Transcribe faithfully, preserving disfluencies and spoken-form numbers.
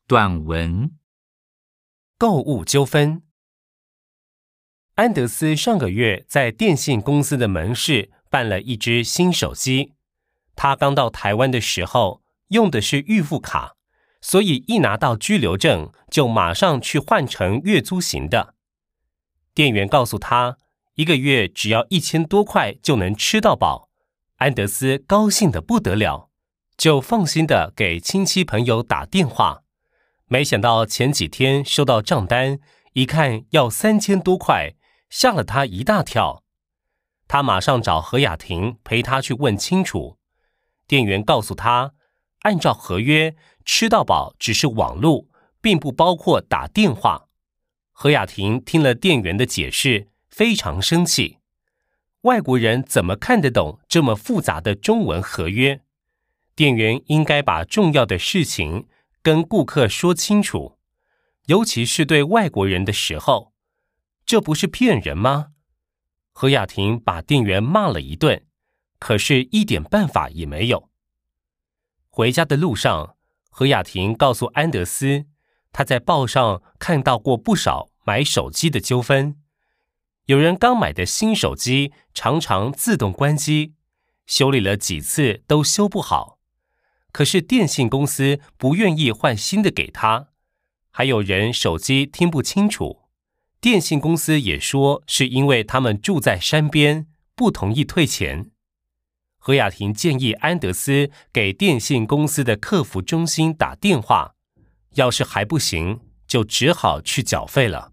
短文。 购物纠纷。安德斯上个月在电信公司的门市办了一只新手机。他刚到台湾的时候用的是预付卡，所以一拿到居留证就马上去换成月租型的。店员告诉他，一个月只要一千多块就能吃到饱。安德斯高兴得不得了，就放心地给亲戚朋友打电话。没想到前几天收到账单，一看要三千多块，吓了他一大跳。他马上找何雅婷陪他去问清楚。店员告诉他，按照合约，吃到饱只是网路，并不包括打电话。何雅婷听了店员的解释，非常生气。外国人怎么看得懂这么复杂的中文合约？店员应该把重要的事情跟顾客说清楚，尤其是对外国人的时候。这不是骗人吗？何雅婷把店员骂了一顿，可是一点办法也没有。回家的路上，何雅婷告诉安德斯，她在报上看到过不少买手机的纠纷。有人刚买的新手机常常自动关机，修理了几次都修不好，可是电信公司不愿意换新的给他。还有人手机听不清楚，电信公司也说是因为他们住在山边，不同意退钱。何雅婷建议安德斯给电信公司的客服中心打电话，要是还不行，就只好去缴费了。